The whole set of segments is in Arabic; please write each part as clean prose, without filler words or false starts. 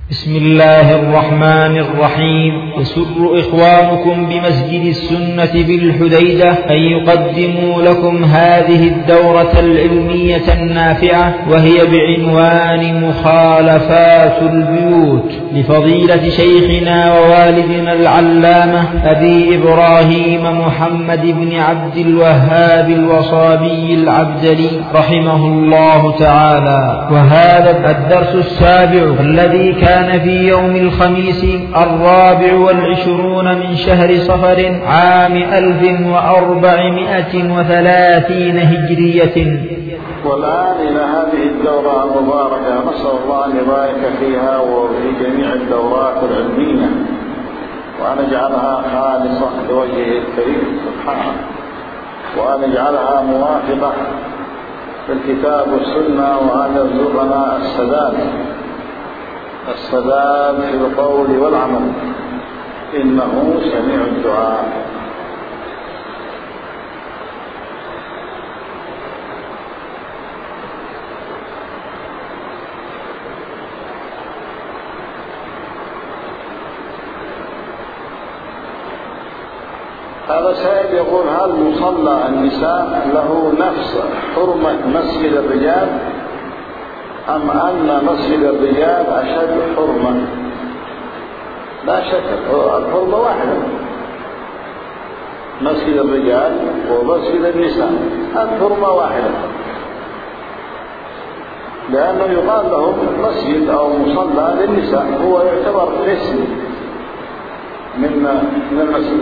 بسم الله الرحمن الرحيم. يسر إخوانكم بمسجد السنة بالحديدة أن يقدموا لكم هذه الدورة العلمية النافعة، وهي بعنوان مخالفات البيوت، لفضيلة شيخنا ووالدنا العلامة أبي إبراهيم محمد بن عبد الوهاب الوصابي العبدلي رحمه الله تعالى. وهذا الدرس السابع الذي كان في يوم الخميس 24 من شهر صفر عام 1430 هجرية. والآن إلى هذه الدورة المباركة، نسأل الله أن يبارك فيها وفي جميع الدورات العلمية، وأن يجعلها خالصة لوجهه الكريم سبحانه، وأن يجعلها موافقة للكتاب والسنة، وأن يرزقنا السداد في القول والعمل، إنه سميع الدعاء. هذا سائل يقول: هل مصلى النساء له نفس حرمة مسجد الرجال، أم أن مسجد الرجال أشد حرمة؟ لا شك، الحرمة واحدة، مسجد الرجال ومسجد النساء الحرمة واحدة، لأنه يقال لهم مسجد أو مصلى للنساء، هو يعتبر قسم من المسجد،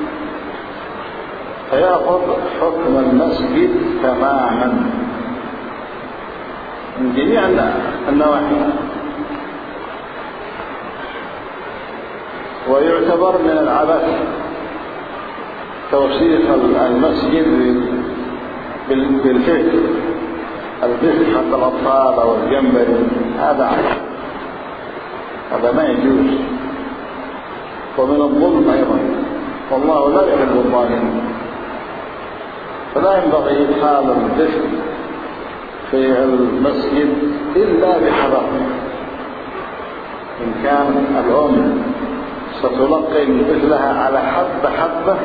فيأخذ حكم المسجد تماما من جميع النواحي، ويعتبر من العبث توصيف المسجد بالفكر، البث حق الأطفال أو الجمبري، هذا ما يجوز، ومن الظلم أيضا، والله لا يحب الظالمين. فلا ينبغي إدخال البث في المسجد إلا بحذر. إن كان الأم ستلقي مثلها على حبة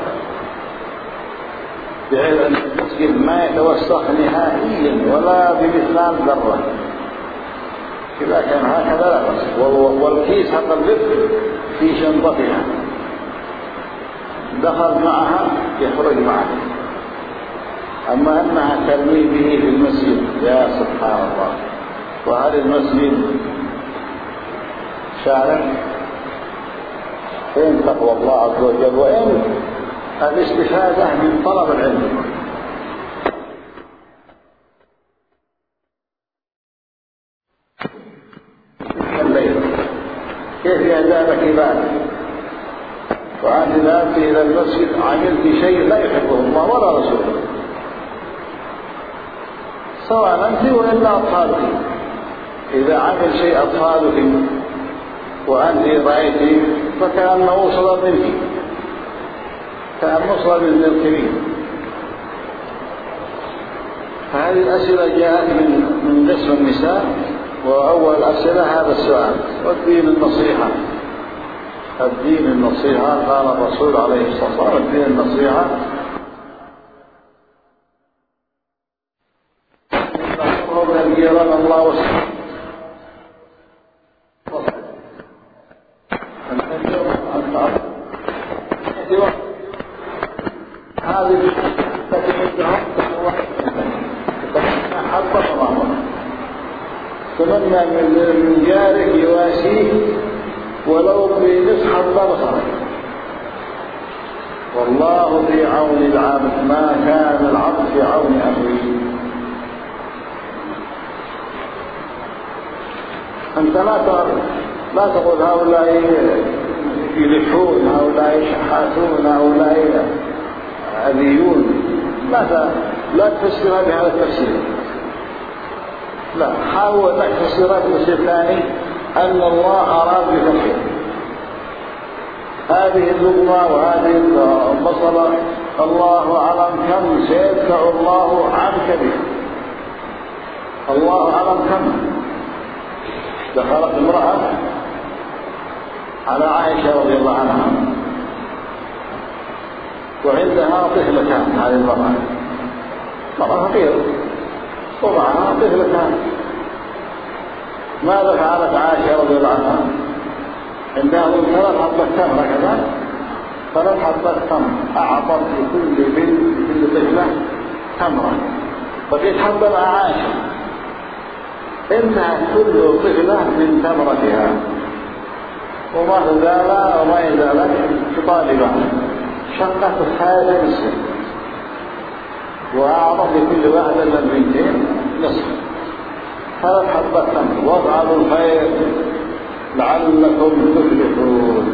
بحيث أن المسجد ما يتوسخ نهائيا ولا بمثلان ذرة، إذا كان هكذا لا بأس، والكيس حق اللف في شنطتها، دخل معها يخرج معها. أما أنها ترمي به في المسجد، يا سبحان الله، وهل المسجد شارع؟ فين تقوى الله عز وجل، وين الاستفادة من طلب العلم؟ الليل كيف يهدانك ذلك، وأنت ذهبت إلى المسجد عملت شيء لا يحبه الله ولا رسوله، سواء أنت وإلا أطفالك. إذا عمل شيء أطفالك وأنت رأيت فكأنه وصل منك، كأن وصل من الكبير. فهذه الأسئلة جاءت من قسم النساء، وأول الأسئلة هذا السؤال: والدين النصيحة قال الرسول عليه الصلاة والسلام: الدين النصيحة، الجيران الله وسلم. هذه تمنى من جارك يواسيه ولو بنصف بصره، والله في عون العبد ما كان العبد في عون أخيه. أنت لا تقول هؤلاء يلحون، هؤلاء يشحاتون، هؤلاء أذيون، لا تفسرها بهذا التفسير، لا، حاول أن تفسرها بتفسير ثاني، أن الله أراد بتفسير هذه اللقمة وهذه البصلة، الله أعلم كم سيدفع الله عنك به، الله أعلم كم. دخلت امرأة على عائشة رضي الله عنها، وعندها طفلتان. هذه المرأة مرأة فقيرة ومعها طفلتان. ماذا فعلت عائشة رضي الله عنها؟ عندها 3 حبات تمر كذا، 3 حبات تمر، أعطت لكل بنت كل طفلة تمرة، فقيت حبة مع عائشة، انتهت كل طفلة من تمرتها، وما يزالت تطالبها. شقت الحاجة نصف، وأعطت لكل واحدة من البنتين نصف، 3 حبات تمر. وافعلوا الخير لعلكم تفلحون.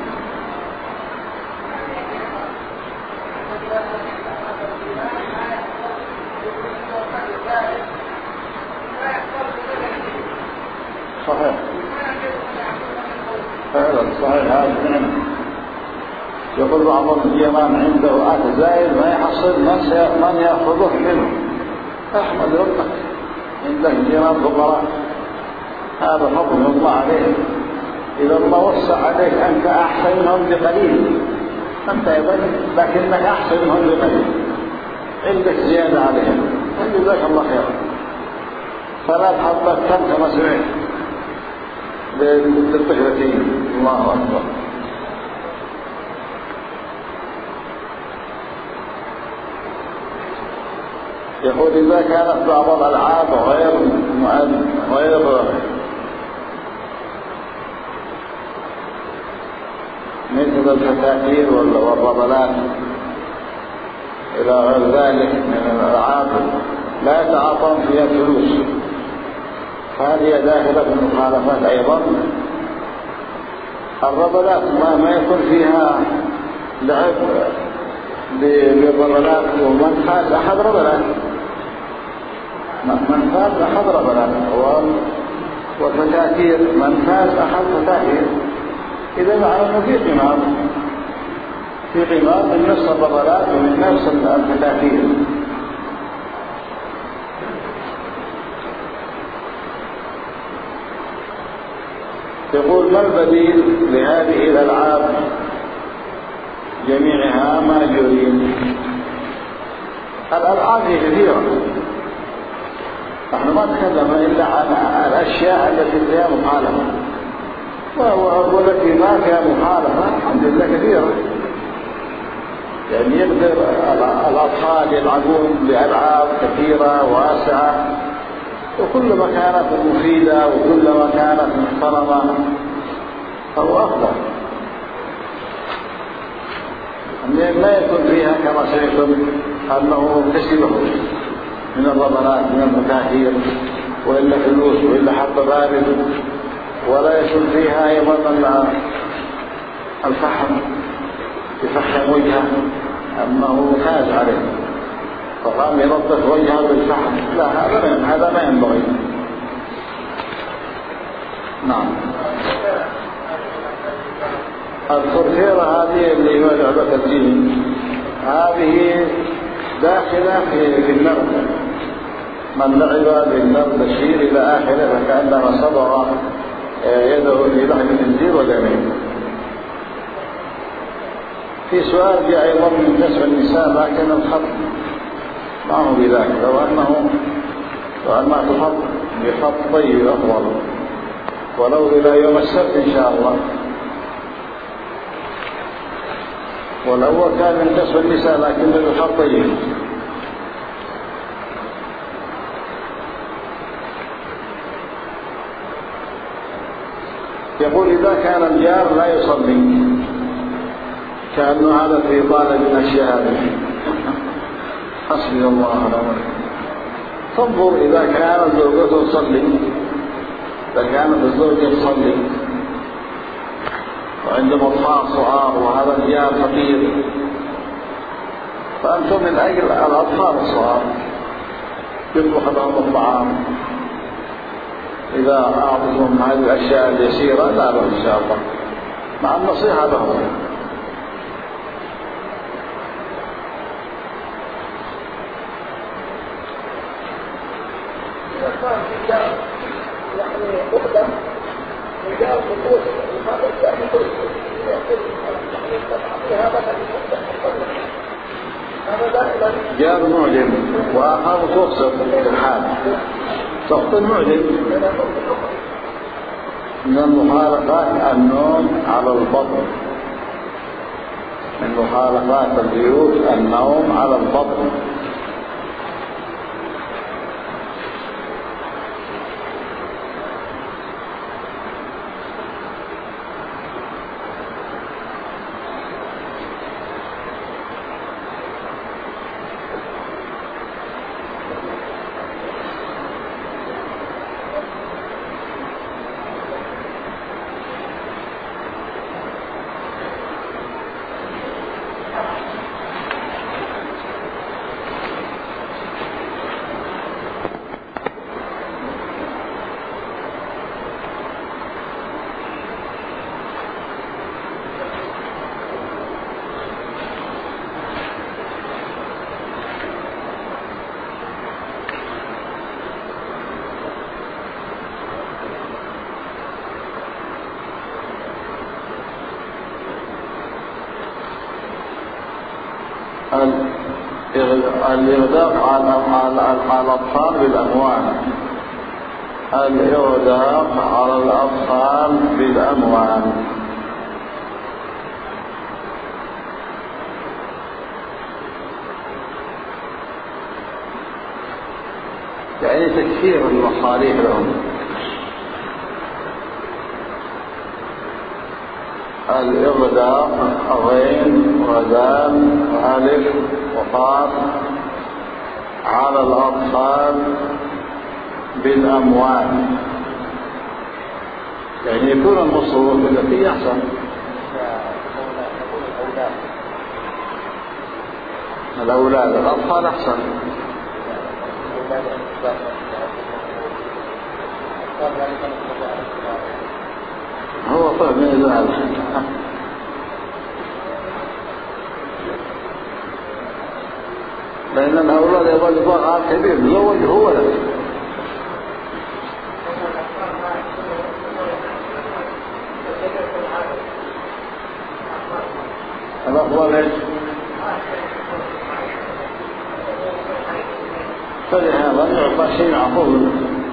صحيح فعلا صحيح. هذا يقول بعضهم اليمن عنده أكل زايد ما يحصل من يأخذه منه. احمد ربك عندك جيران فقراء، هذا حكم الله عليه. إذا الله وسع عليك أنت أحسن منهم بقليل، أنت أيضا لكنك أحسن منهم بقليل، عندك زيادة عليهم، جزاك الله خير. 3 حبات تمر كما سمعت للطفلتين. الله أكبر. يقول إذا كانت بعض الألعاب غير مثل الفتاكير والربلات إلى غير ذلك من الألعاب لا يتعاطون فيها فلوس، فهذه داخلة في المخالفات أيضا. الربلات ما يكون فيها لعب بالربلات، ومن فاز أحد ربلات، من فاز أحد ربلات، والفتاكير من فاز أحد فتاكير. إذا معنى أنه في قمار من نفس الربلات ومن نفس الفتاكير. يقول ما البديل لهذه الألعاب جميعها ماجورين؟ الألعاب هي كثيرة، نحن ما نتكلم إلا عن الأشياء التي فيها مخالفة، والتي ما فيها مخالفة الحمد لله كثيرة. يعني يقدر الأطفال يلعبون بألعاب كثيرة واسعة، وكلما كانت مفيدة وكلما كانت محترمة فهو أفضل. لا يكون فيها كما سيكون أنه كسبه من الربلات من المتاهير وإلا فلوس وإلا حتى بارد، ولا يكون فيها أيضا الفحم يفحم وجهه أنه فاز عليه فقام ينظف وجهه بالفحم. لا، هذا ما ينبغي. نعم. الفرفيرة هذه اللي هو لعبة الدين، هذه داخلة في النرد. من لعب بالنرد الشير إلى آخره فكأنما صبر يده في لحم الخنزير واليمين. في سؤال جاء أيضا من نسب النساء، لكن الخط ما هو بذلك. لو أنها تخط بخط طيب أفضل، ولو إلى يوم السبت إن شاء الله. والأول كان من نسب النساء لكن بخط طيب. يقول إذا كان الجار لا يصلي كأنه هذا في طالب الأشياء حسبي الله ونعم الوكيل. تنظر إذا كانت زوجته تصلي، إذا كانت الزوجة تصلي وعندما أطفال صغار وهذا الجار فقير، فأنتم من أجل الأطفال الصغار يطبخ لهم الطعام. إذا أعطتهم هذه الأشياء اليسيرة لا بأس إن شاء الله، مع النصيحة لهم. يعني أخذ من جار خصوص جار معجم وآخر تقصد الحال تقصد المعجم من المخالفات النوم على البطن من مخالفات البيوت النوم على البطن الإغداق على الأطفال بالأموال الإغداق على الأطفال بالأموال يعني تكثير المصاريف لهم الإغداق غين ودال وألف وقاف على الأطفال بالأموال يعني يكون المصروف التي يحسن الأولاد الأطفال أحسن هو طيب من ذلك لأن الأولاد يظل ضغط كبير زوج هو له الأفضل إيش؟ فلهذا يعطى شيء عقول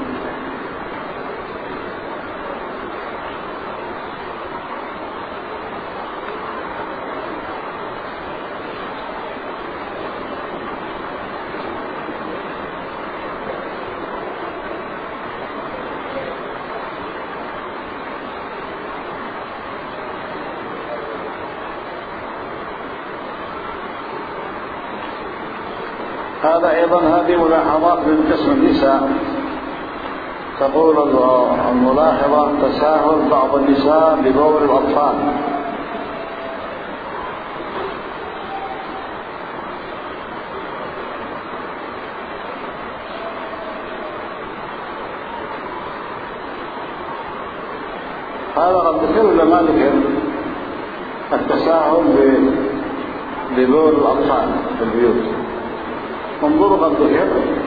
هذا أيضا هذه ملاحظات من قسم النساء تقول الملاحظة تساهل بعض النساء ببول الأطفال هذا قد ذكر ولا ما ذكر التساهل ببول الأطفال في البيوت انظروا قد ذكر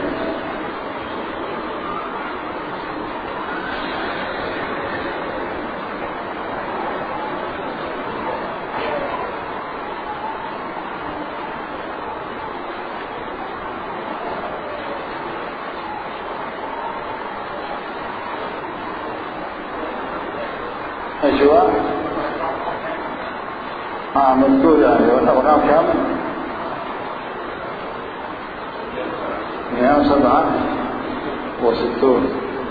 أشواء مذكور يعني والأرقام كم 167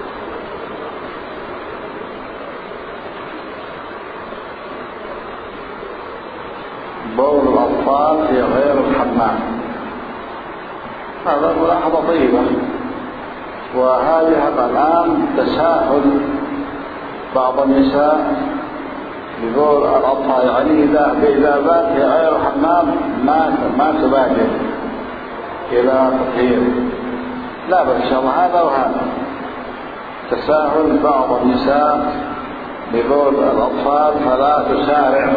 بول الأطفال في غير الحمام هذا ملاحظة طيبة وهذه الآن تساهل بعض النساء ببول الأطفال يعني إذا بات في غير الحمام ما تبادر إلى تطهير لا بل إن شاء الله هذا وهذا تساهل بعض النساء ببول الأطفال فلا تسارع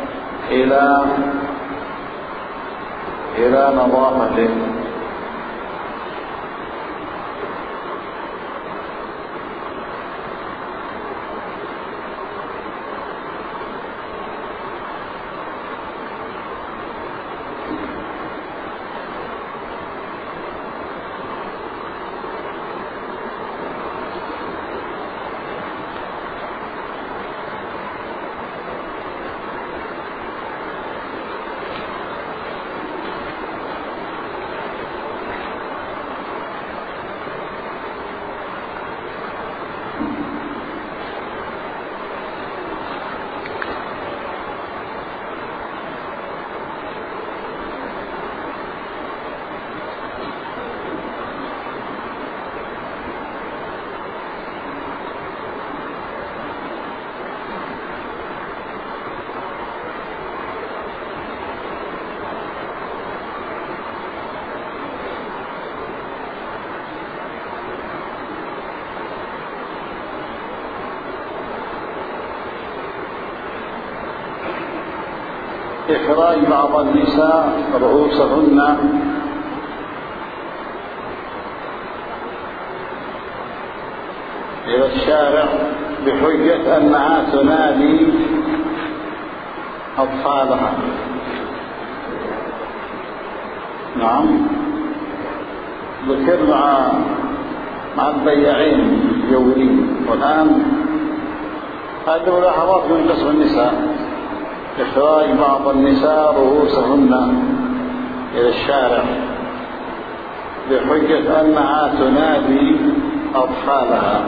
إلى نظافته إخراج بعض النساء رؤوسهن إلى الشارع بحجة أنها تنادي أطفالها. نعم، ذكر مع البياعين اليوميين. والآن هذه ملاحظات من قسم النساء: إخراج بعض النساء رؤوسهن إلى الشارع بحجة أنها تنادي أطفالها.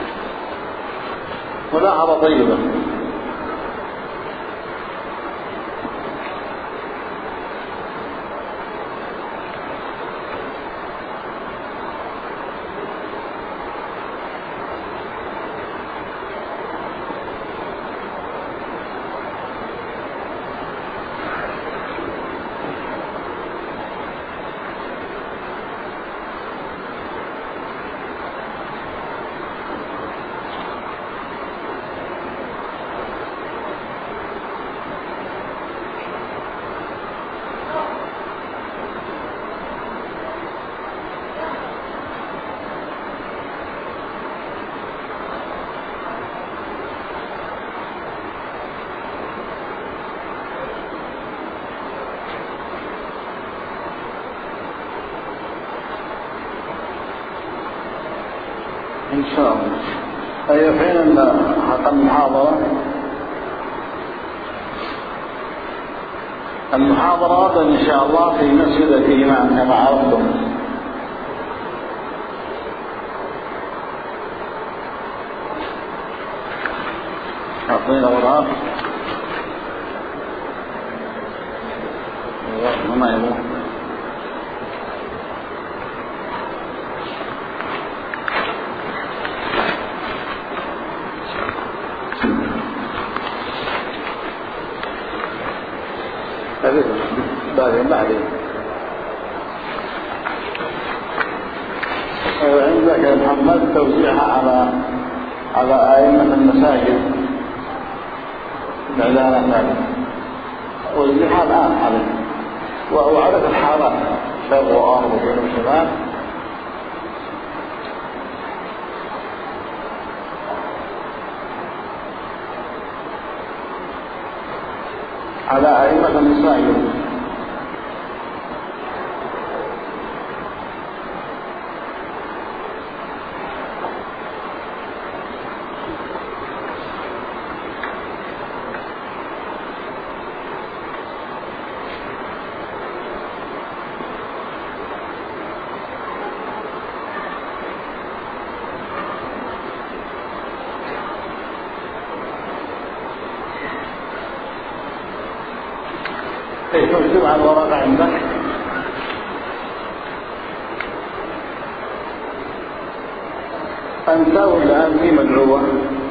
ملاحظة طيبة. إن شاء الله. أي حين حق المحاضرة إن شاء الله في مسجد الإيمان كما عرفتم. أعطينا غراب ما يبغى. بعدين عندك يا محمد توزيعها على أئمة المساجد الإعلانات، وزعها الآن عليه وعرف الحالات شر وأرض وجنوب وشمال. على أئمة المساجد تكتب على الورقة عندك. أنت ولا أنت مدعوة؟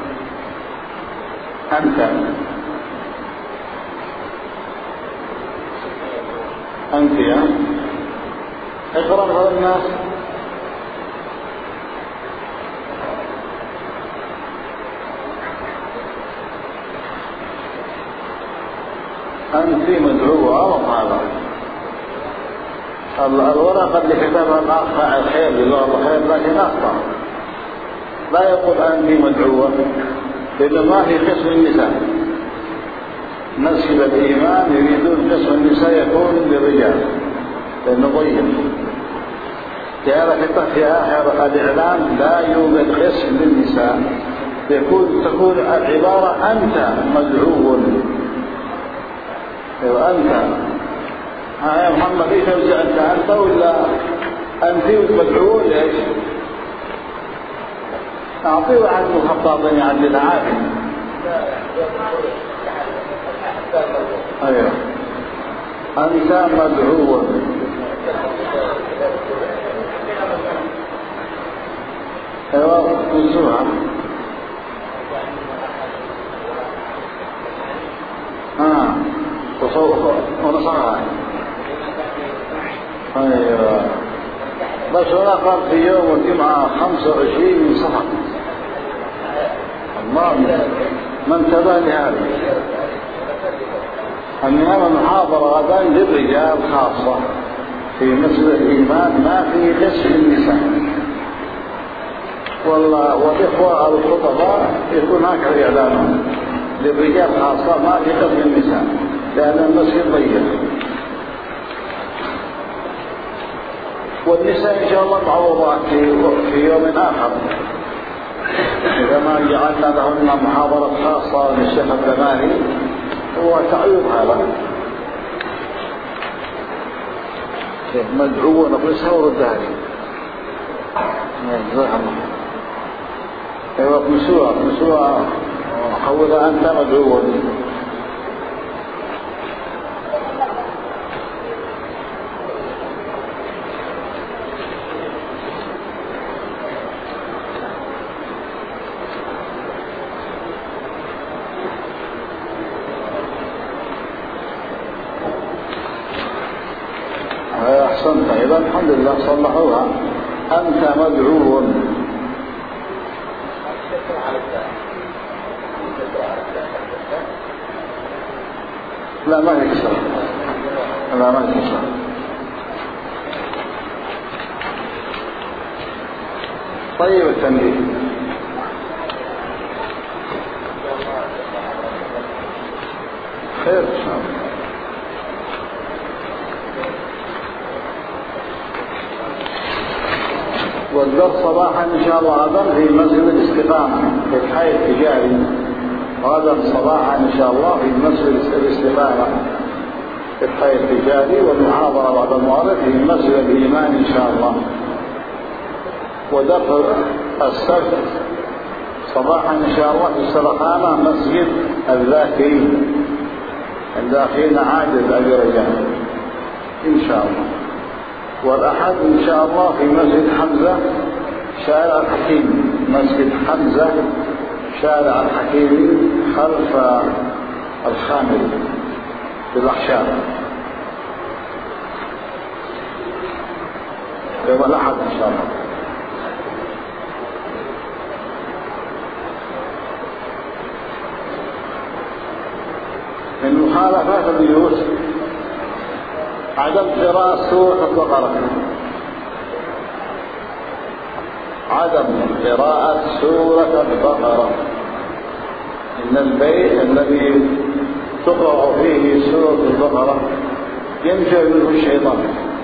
أنت يا اقرأ هذا الناس. أنت مدعوة وطالب. الورقة اللي كتبها الأخ فاعل خير جزاه الله خير لكن أخطأ، لا يقول أنت مدعوة، لأن ما في قسم النساء. مسجد الإيمان يريدون قسم النساء يكون للرجال لأنه ضيق. في آخر الإعلان لا يوجد قسم للنساء، تكون العبارة أنت مدعو. أنت يا محمد إيش توزع أنت ولا أنت مدعو ليش؟ أعطيه واحد من الخطابين يعدل عادي. أيوه أنت مدعو. أيوه نسوها. ونصرها. أيوه بس هنا قال في يوم الجمعة 25 صفر. الله ما انتبه لهذا. أن هذا المحاضرة غدا للرجال خاصة في مسجد الإيمان، ما في قسم النساء، والإخوة الخطباء يكون هكذا إعلانهم للرجال خاصة، ما في قسم النساء لأن المسجد ضيق. والنساء إن شاء الله معوضات في يوم آخر، إذا ما جعلنا لهن محاضرة خاصة للشيخ الدماري هو تعويض هذا. مدعوون أبو يسهور الدهري ايوه مسوى حول أنت مدعوون. أحسنت، إذا الحمد لله صلحوها. أنت مدعو. لا ما يكسر، لا ما يكسر. طيب التنبيه. خير إن شاء الله. والدرس صباحا إن شاء الله غدا في مسجد الاستقامة في الحي التجاري، غدا صباحا إن شاء الله في مسجد الاستقامة في الحي التجاري، والمحاضرة بعد المغرب في مسجد الإيمان إن شاء الله. ودرس السبت صباحا إن شاء الله في السرخانة مسجد الذاكرين الذاكرين عاجز أبي رجال إن شاء الله. والأحد إن شاء الله في مسجد حمزة شارع الحكيم، مسجد حمزة شارع الحكيم خلف الخامل في الأحشاء يوم الأحد إن شاء الله. من مخالفات البيوت عدم قراءة سورة البقرة، عدم قراءة سورة البقرة. إن البيت الذي تقرأ فيه سورة البقرة ينفر منه الشيطان.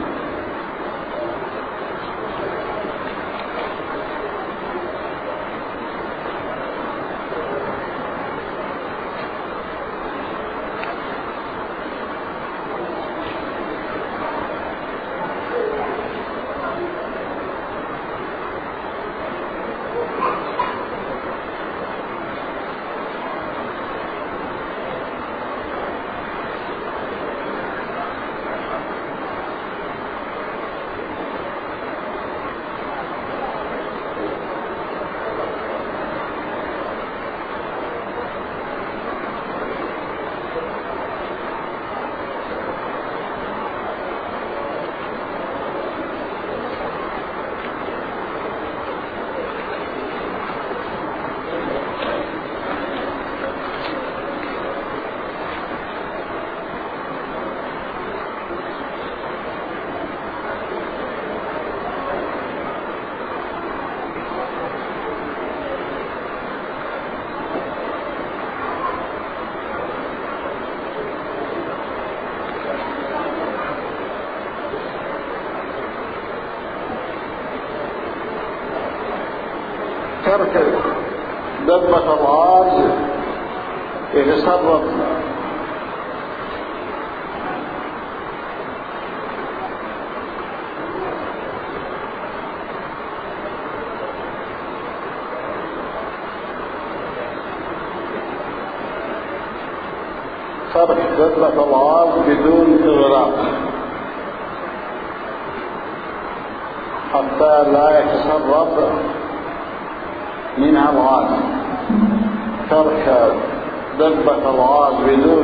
ترك دبة الغاز يتصرف ترك دبة الغاز بدون إغراق حتى لا يتسرب منها الغاز. ترك دبة الغاز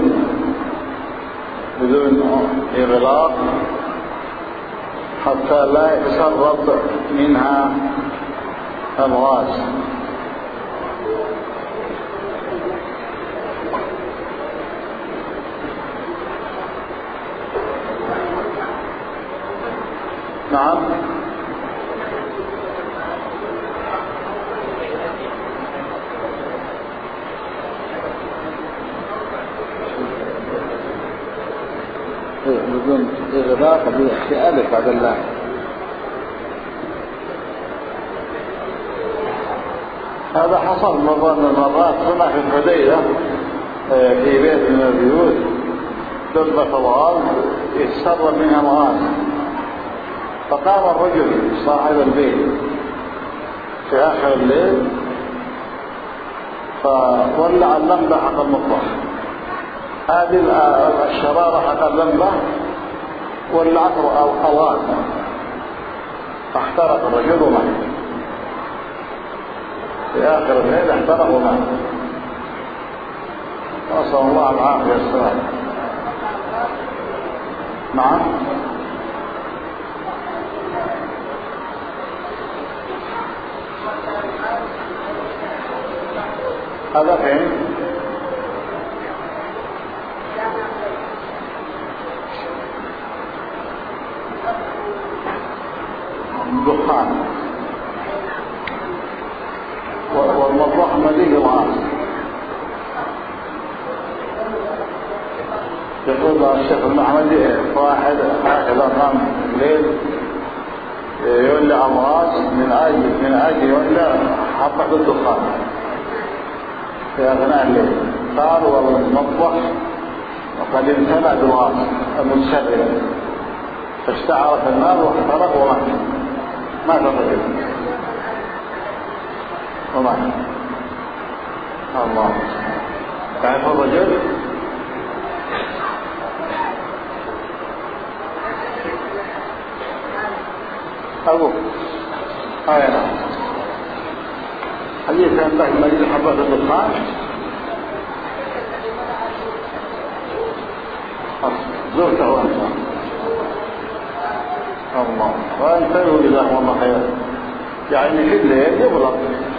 بدون إغلاق حتى لا يتسرب منها الغاز. نعم. بدون إغلاق في ألف بعد الله. هذا حصل مرة من المرات هنا في الحديدة في بيت من البيوت دبة الغاز يتسرب منها الغاز، فقام الرجل صاحب البيت في آخر الليل فولع اللمبة حق المطبخ. هذه الشرارة حق اللمبة ولعت الغاز فاحترق الرجل ومات. في آخر الليل احترق ومات. نسأل الله العافية والسلامة. نعم. هذا فين؟ الدخان والمطبخ مليء الغاز. يقول الشيخ المحمدي واحد هكذا قام الليل يولع الغاز من أجل يولع حطة الدخان في أثناء الليل. قال والمطبخ وقد امتلأ بالغاز المتشغل فاشتعلت النار واحترق ومات. مات الرجل ومات. الله. تعرف الرجل أبوك نعم. حديث ينتهي مجيء حبة الدخان زرته أنت. الله. وانتهوا جزاهم الله خير. يعني في الليل يبلغ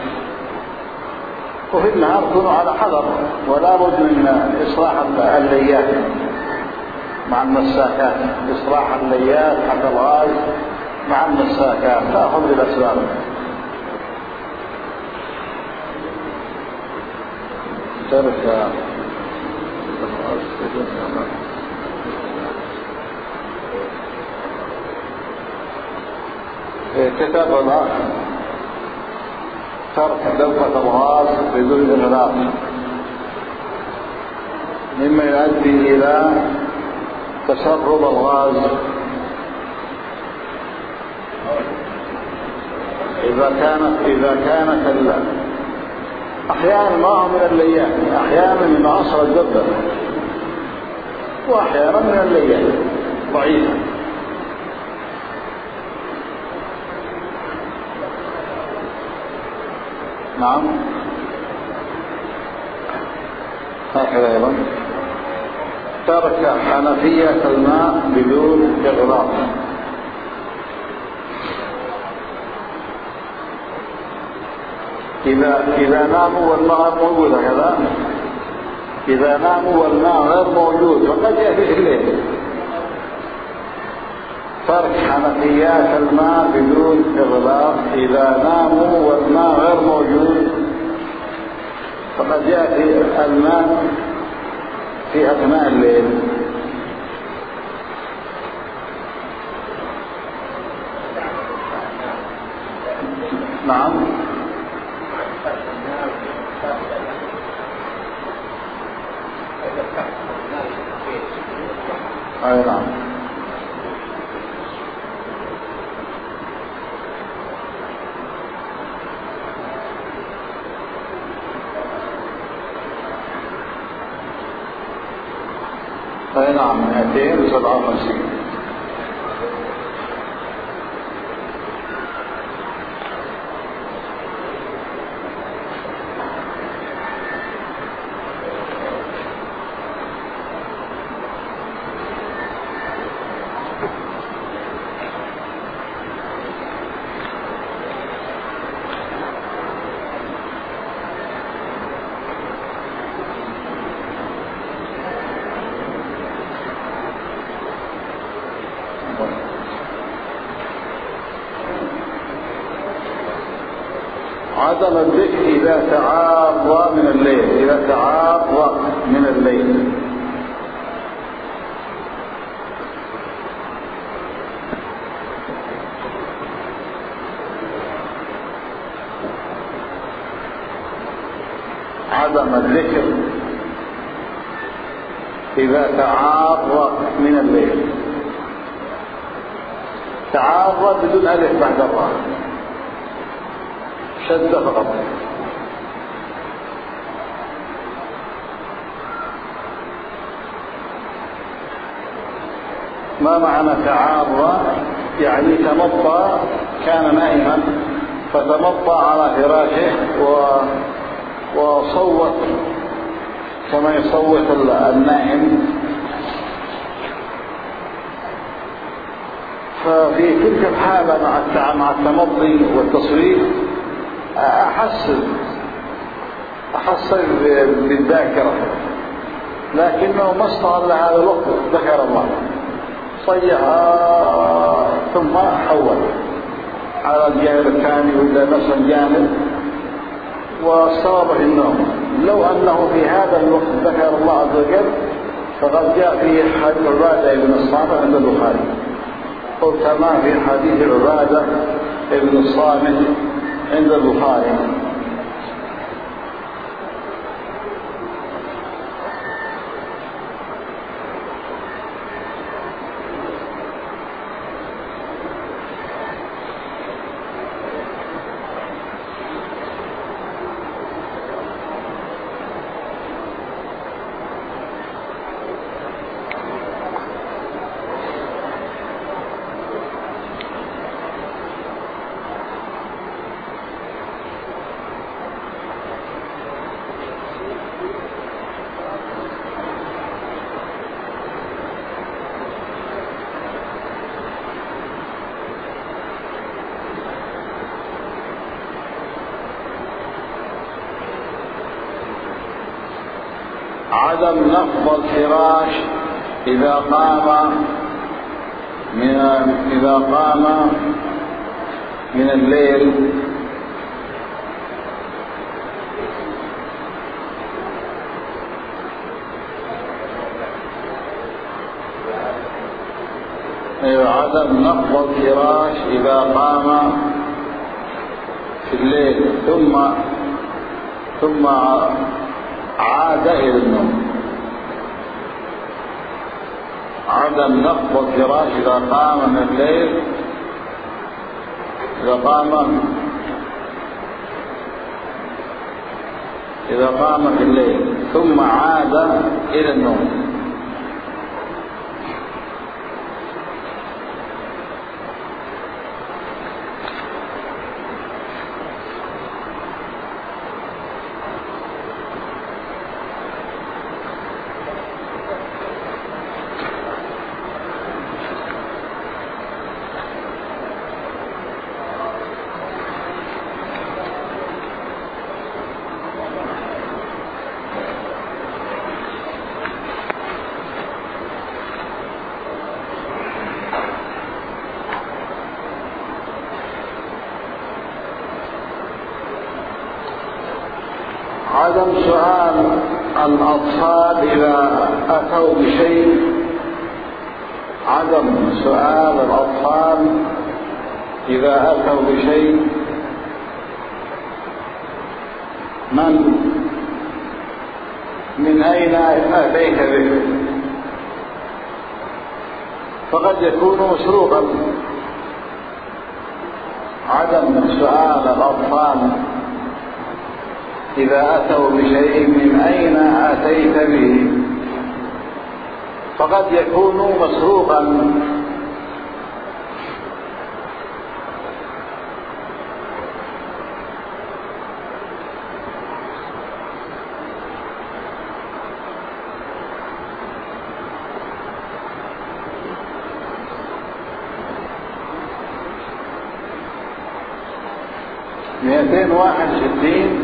وفي النهار كونوا على حذر ولا بد من إصلاح الليات مع المساكات. إصلاح الليات حتى الغاز مع المساكات تأخذ بالأسباب. ترك كتاب الغاز ترك دفة الغاز بدون إغلاق مما يؤدي إلى تسرب الغاز إذا كانت أحيانا ما هو من الليات، أحيانا من عصر الجبل وأحيانا من الليات ضعيفة. نعم. هكذا أيضا ترك حنفية الماء بدون إغلاق. إذا ناموا والماء موجود هكذا، إذا ناموا والماء غير موجود فقد يأتي الليل. ترك حنفيات الماء بدون إغلاق. إذا ناموا والماء غير موجود فقد يأتي الماء في أثناء الليل. نعم. أي نعم. أي نعم 257. عدم الذكر إذا تعاض من الليل، إذا تعاض من الليل. عدم الذكر إذا تعاض من الليل. تعاض بدون ألف بعد الراء، شد فقط. ما معنى تعاض؟ يعني تمطى، كان نائما فتمطى على فراشه وصوت كما يصوت النائم. ففي تلك الحالة مع التمضي والتصويت أحس بالذاكرة، لكنه ما استغل هذا الوقت، ذكر الله، صيح ثم حول على الجانب الثاني وإلى نفس الجانب واستغرق النوم. لو أنه في هذا الوقت ذكر الله عز وجل فقد جاء في حديث عبادة بن الصامت عند البخاري، أو كما في حديث عبادة بن الصامت عند البخاري. عدم نفض الفراش إذا قام من الليل. عدم نفض الفراش إذا قام في الليل ثم عاد إلى النوم. عدم نقض الفراش إذا قام من الليل، إذا قام في الليل ثم عاد إلى النوم. عدم سؤال الأطفال إذا أتوا بشيء. عدم سؤال الأطفال إذا أتوا بشيء من أين أتيت به، فقد يكون مسروقا. عدم سؤال الأطفال إذا أتوا بشيء من أين أتيت به، فقد يكون مسروقا. مئتين واحد وستين.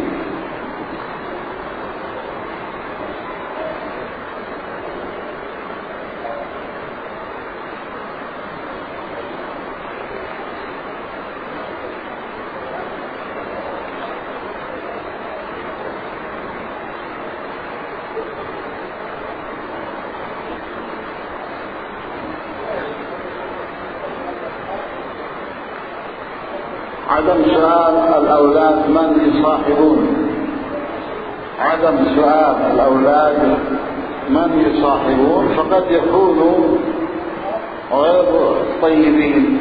عدم سؤال الأولاد من يصاحبون، عدم سؤال الأولاد من يصاحبون، فقد يكونوا غير طيبين.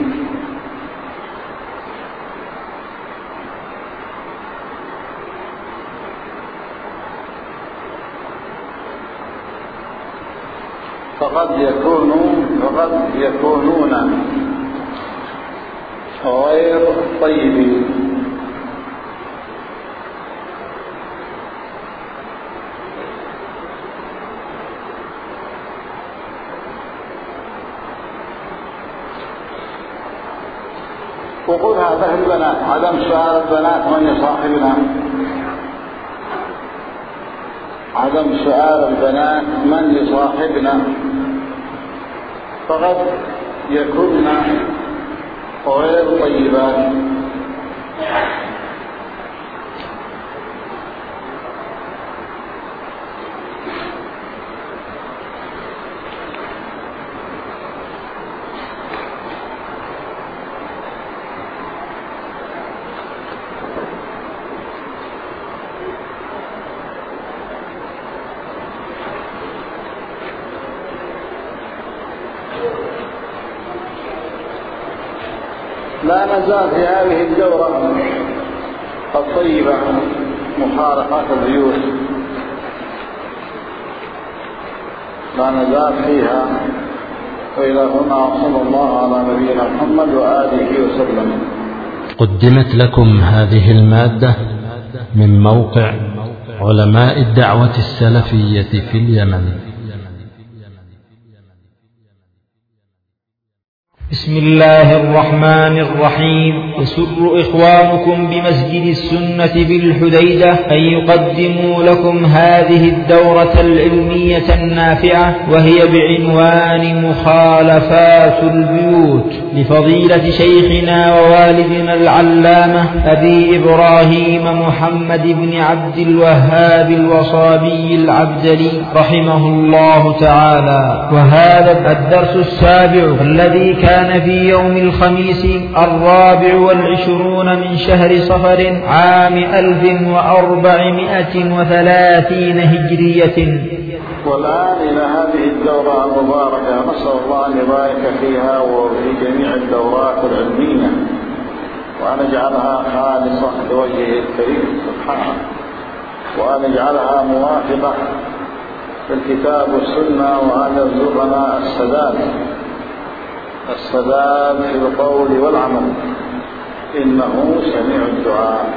فقد يكونون غير طيبين. وقول هذا البنات، عدم سؤال البنات من يصاحبنا، عدم سؤال البنات من يصاحبنا، فقد يكون غير طيبات. لا نزال في هذه الدورة الطيبة مفارقات البيوت، لا نزال فيها. وإلى هنا صلى الله على نبينا محمد وآله وسلم. قدمت لكم هذه المادة من موقع علماء الدعوة السلفية في اليمن. بسم الله الرحمن الرحيم. يسر إخوانكم بمسجد السنة بالحديدة أن يقدموا لكم هذه الدورة العلمية النافعة، وهي بعنوان مخالفات البيوت، لفضيلة شيخنا ووالدنا العلامة أبي إبراهيم محمد بن عبد الوهاب الوصابي العبدلي رحمه الله تعالى. وهذا الدرس السابع الذي كان في يوم الخميس 24 من شهر صفر عام 1430 هجرية. والآن إلى هذه الدورة المباركة، نسأل الله أن يبارك فيها وفي جميع الدورات العلمية، وأن يجعلها خالصة لوجهه الكريم سبحانه، وأن يجعلها موافقة للكتاب والسنة، وأن يرزقنا السداد في القول والعمل، إنه سميع الدعاء.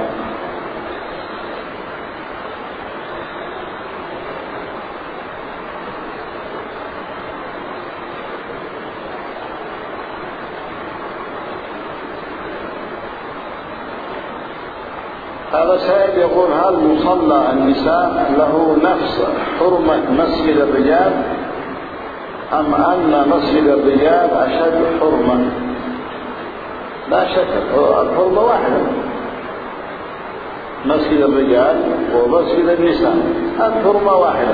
هذا سائل يقول: هل مصلى النساء له نفس حرمة مسجد الرجال، أم أن مسجد الرجال أشد حرمة؟ لا شك، الحرمة واحدة، مسجد الرجال ومسجد النساء الحرمة واحدة،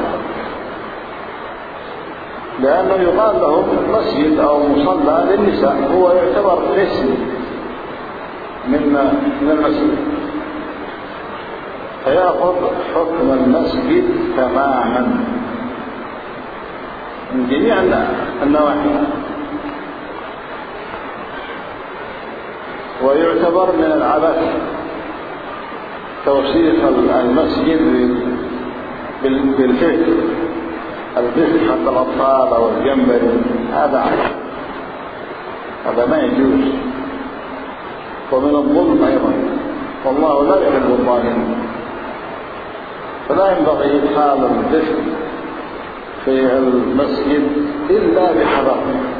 لأنه يقال لهم مسجد أو مصلى للنساء، هو يعتبر قسم من المسجد، فيأخذ حكم المسجد تماما من جميع النواحي، ويعتبر من العبث توصيف المسجد بالفكر، البث حق الأطفال أو الجمبري، هذا ما يجوز، ومن الظلم أيضا، والله لا يحب الظالمين. فلا ينبغي إدخال البث في المسجد إلا بحذر.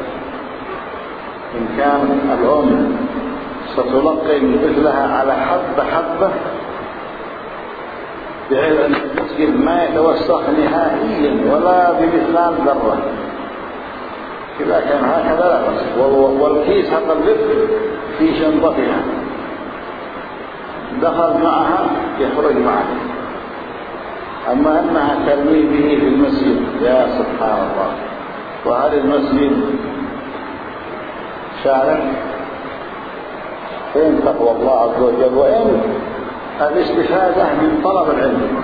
إن كان الأم ستلقن مثلها على حبة بحيث أن المسجد ما يتوسخ نهائيا ولا بمثلان ذرة، إذا كان هكذا لا بأس. والكيس حق البث في شنطتها، دخل معها يخرج معها. أما أنها ترمي به في المسجد، يا سبحان الله! وهل المسجد شارع؟ إن تقوى الله عز وجل، وإن الاستفادة من طلب العلم.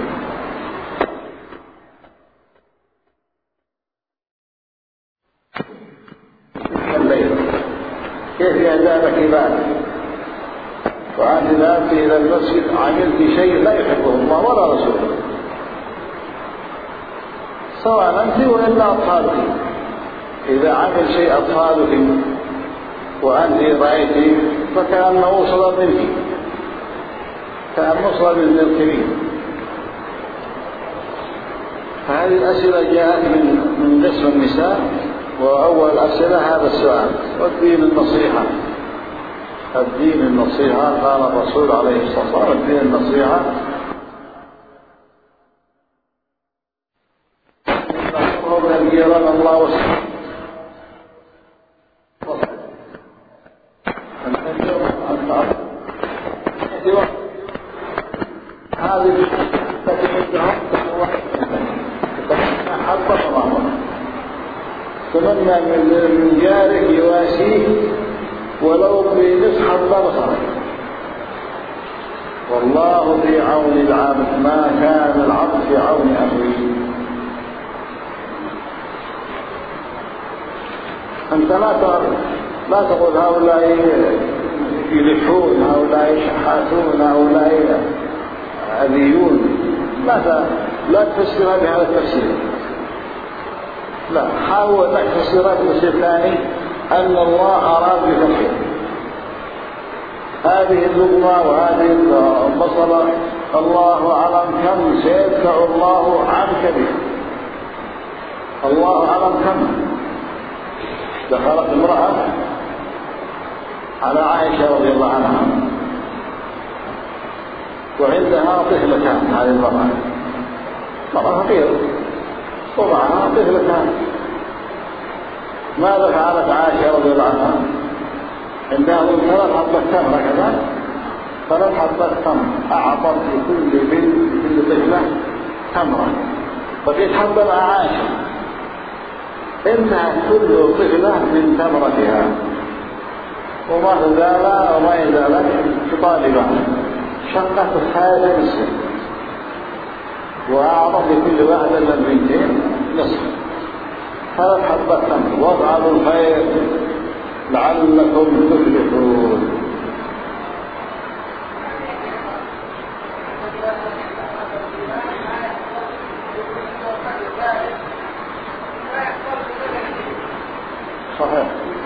الليل كيف يهدأ كبارك وأنت ذهبت إلى المسجد عملت شيء لا يحبه الله ولا رسوله، سواء أنت وإلا أطفالك. إذا عمل شيء أطفالك وأنت رأيت فكأنه وصل منك، كأن وصل من الكبير. فهذه الأسئلة جاءت من قسم النساء، وأول الأسئلة هذا السؤال: والدين النصيحة. الدين النصيحة قال الرسول عليه الصلاة والسلام: الدين النصيحة يرون الله وسلم. هذه تمنى من جارك يواسيه ولو بنصح البصر. والله في عون العبد ما كان العبد في عون أخيه. أنت لا تقول هؤلاء يلحون، هؤلاء يشحاتون، هؤلاء أذيون. لا تفسرها بهذا التفسير، لا، حاول أن تفسرها بتفسير ثاني: أن الله أراد بفتحه هذه اللقمة وهذه البصلة، الله أعلم كم سيدفع الله عنك به، الله أعلم كم. دخلت امرأة على عائشة رضي الله عنها وعندها طفلتان. هذه المرأة فقيرة ومعها طفلتان. ماذا فعلت عائشة رضي الله عنها؟ عندها 3 حبة تمر كذا، 3 حبات تمر، أعطت لكل طفلة تمرة. بقيت حبة مع عائشة، إنها كل طفلة من تمرتها، وما يزال تطالبها. شقت الحاجة نصف، وأعطت لكل واحدة من البنتين نصف، 3 حبات تمر. وافعلوا الخير لعلكم تفلحون. صحيح،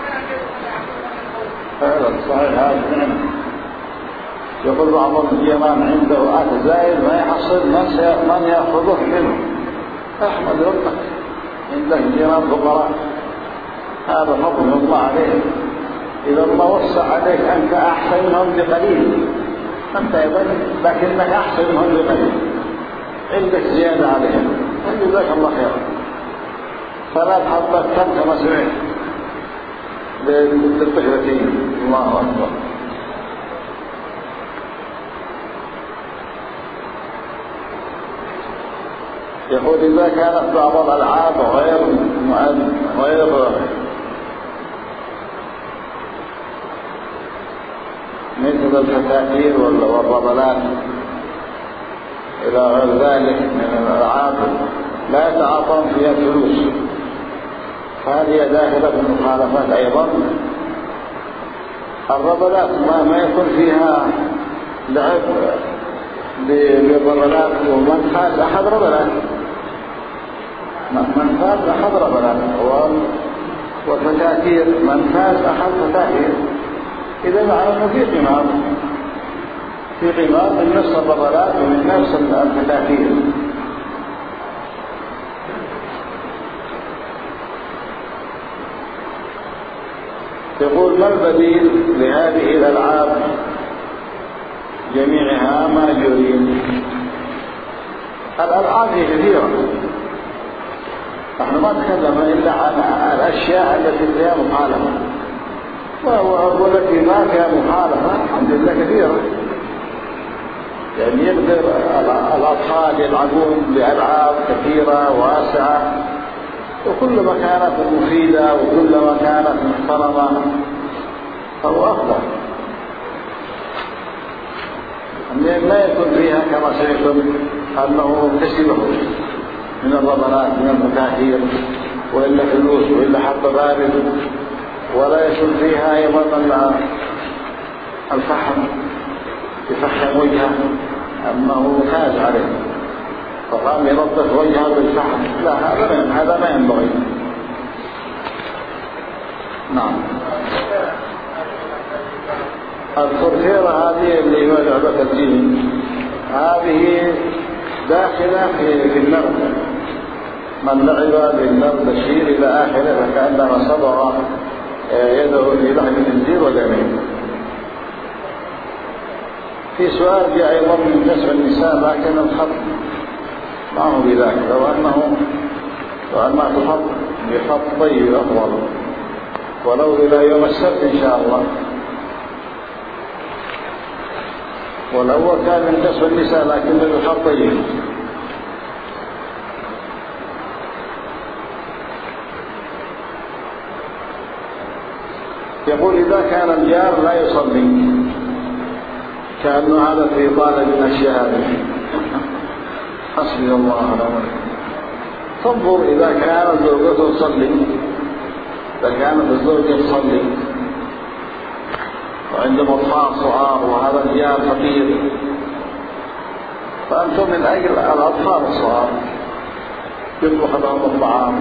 فعلا صحيح. هذا نعمة. يقول بعض الجيران عنده آت زايد ما يحصل من يأخذه منه. احمد ربك، عندك جيران فقراء، هذا فضل الله عليه. إذا الله وسع عليك أنت أحسن منهم بقليل، أنت أيضا لكنك أحسن منهم بقليل، عندك زيادة عليهم، جزاك الله خيرا. 3 حبات تمر كما سمعت للطفلتين. الله أكبر. يقول: إذا كانت بعض الألعاب غير مثل الفتاكير والرملات إلى غير ذلك من الألعاب لا يتعاطون فيها فلوس، فهذه داخلة في المخالفات أيضا. الرملات ما يكون فيها لعب بالرملات، ومن فاز أحد رملات، من فاز أحد رملات، والفتاكير من فاز أحد فتاكير. إذا معنى أنه في قمار من نفس الرملات ومن نفس الفتاكير. يقول: ما البديل لهذه الألعاب جميعها ماجورين؟ الألعاب هي كثيرة، نحن ما نتكلم إلا عن الأشياء التي فيها مخالفة، والتي ما فيها مخالفة الحمد لله كثيرة. يعني يقدر الأطفال يلعبون بألعاب كثيرة واسعة، وكلما كانت مفيدة وكلما كانت محترمة فهو أفضل. ما يكون فيها كما سمعتم أنه كسبه من الضمانات من المكاثير وإلا فلوس وإلا حب بارد، ولا يكون فيها أيضا الفحم يفحم وجهه أنه فاز عليه فقام ينظف وجهه بالفحم، لا هذا ما ينبغي. نعم. الفرفيرة هذه اللي هو لعبة الجن هذه داخلة في النرد، من لعب بالنرد الشير إلى آخره فكأنما صبر يده في لحم الخنزير ودمه. في سؤال جاء أيضا من نسب النساء لكن الخط ما هو بذلك، لو أنها تخط بخط طيب أفضل، ولو إلى يوم السبت إن شاء الله. والأول كان من نسب النساء لكن بالخط طيب. يقول إذا كان الجار لا يصلي كأنه هذا في طالب الأشياء حسبي الله ونعم الوكيل. تنظر إذا كانت زوجته تصلي، إذا كانت الزوجة تصلي وعندما أطفال صغار وهذا الجار فقير، فأنتم من أجل الأطفال الصغار يطبخ لهم الطعام،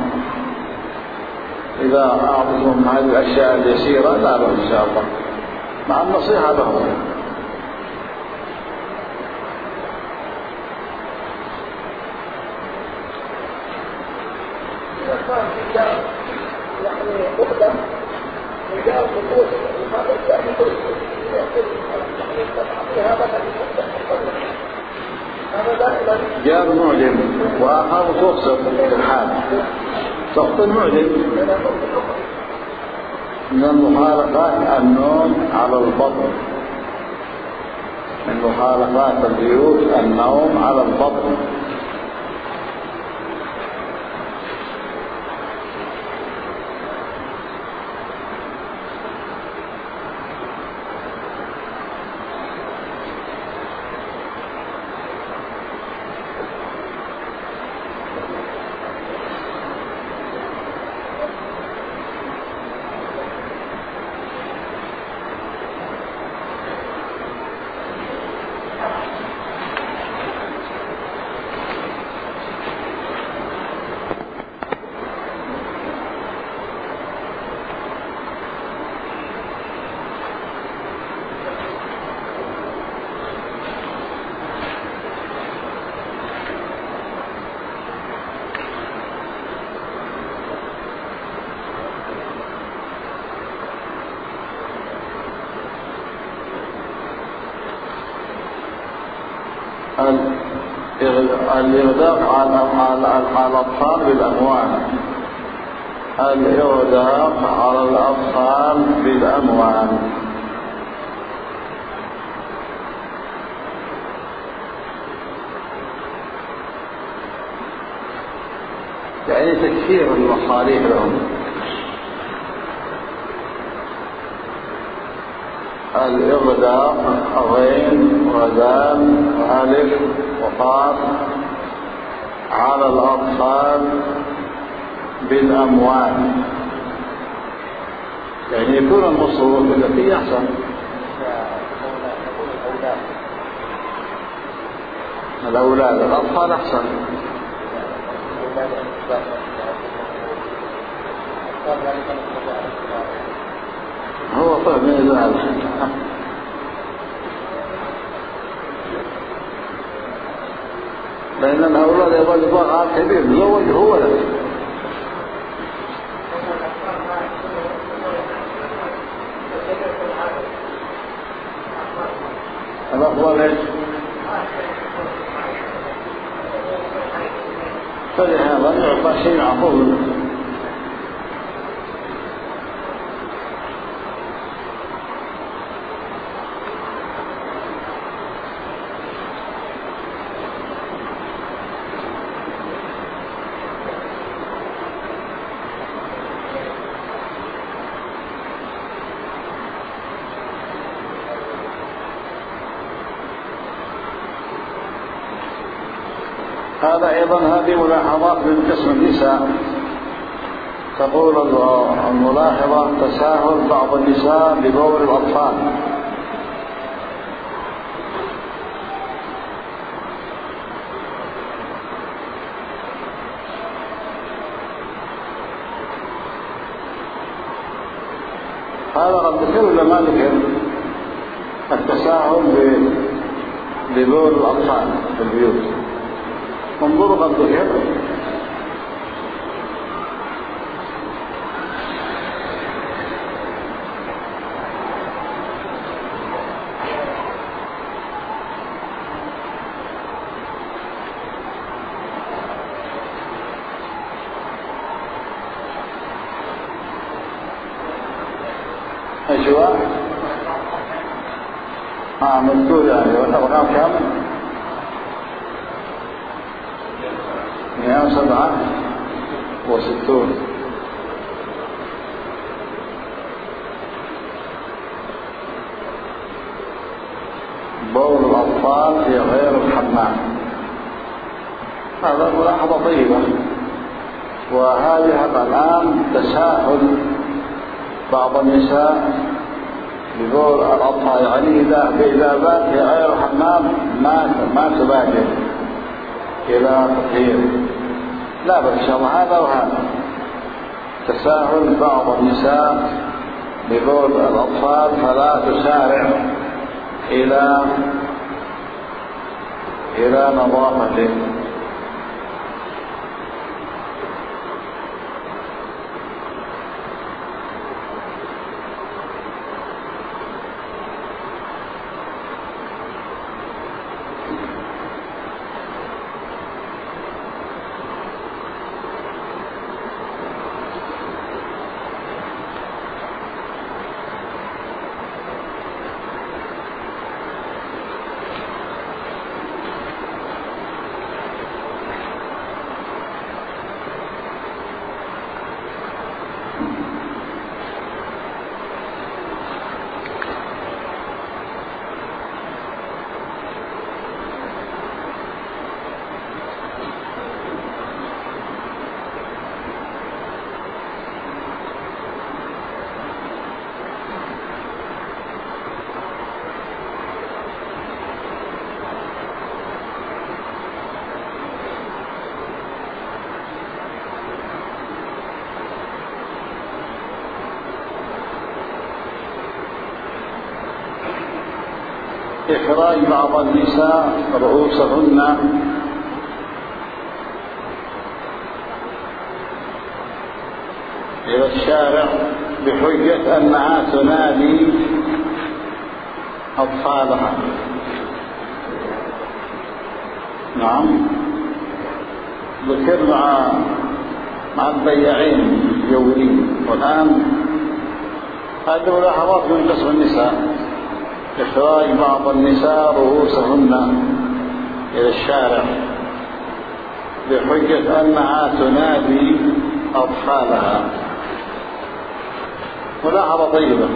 إذا أعطتهم هذه الأشياء اليسيرة لا بأس إن شاء الله مع النصيحة لهم. جار معجم وآخر تقصد في الحال تقصد معجم. من المخالفات النوم على البطن، من مخالفات البيوت النوم على البطن. الإغداق على الأطفال بالأموال، الإغداق على الأطفال بالأموال. يعني تكثير المصاريف لهم. الإغداق غين ودال وألف وقاف على الأطفال بالأموال، يعني يكون المصروف بالتي أحسن. الأولاد الأطفال أحسن. هو طيب من يزعل لأن الأولاد يظل يبغى كبير مزوج هو له. الأفضل إيش؟ فلهذا يعطى شيء عقول. هذا أيضا هذه ملاحظات من قسم النساء. تقول الملاحظة: تساهل بعض النساء ببول الأطفال. هذا قد ذكر ولا ما ذكر؟ التساهل ببول الأطفال في البيوت، انظروا قد ذكر. أجواء مذكور يعني. والأرقام كم؟ 167. بول الأطفال في غير الحمام. هذا ملاحظة طيبة. وهذه الآن تساهل بعض النساء ببول الأطفال، يعني إذا بات في غير الحمام ما تبادر إلى تطهير. لا بل إن شاء الله هذا وهذا. تساهل بعض النساء ببول الأطفال فلا تسارع إلى نظافته. إخراج بعض النساء رؤوسهن إلى الشارع بحجة أنها تنادي أطفالها. نعم، ذكر مع البياعين الجويين. والآن هذه ملاحظات من قسم النساء: إخراج بعض النساء رؤوسهن إلى الشارع بحجة أنها تنادي أطفالها. ملاحظة طيبة.